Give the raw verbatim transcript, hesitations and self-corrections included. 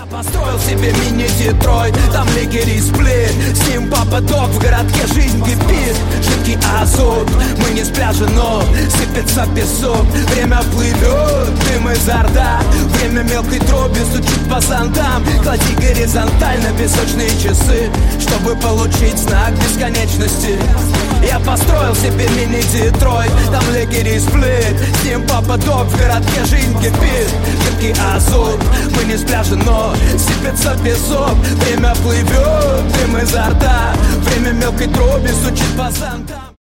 Построил себе мини-Детройт, там легерий сплит. С ним папа док, в городке жизнь кипит. Жидкий азот, мы не с пляжа, но сыпется песок. Время плывет, дым изо рта. Время мелкой дроби стучит по зонтам. Клади горизонтально песочные часы, чтобы получить знак бесконечности. Я построил себе мини-Детройт, там легерий сплит. С ним папа док, в городке жизнь кипит. Жидкий азот, мы не с пляжа, но сыпется песок. Время плывет, дым изо рта. Время мелкой дроби стучит по зонтам.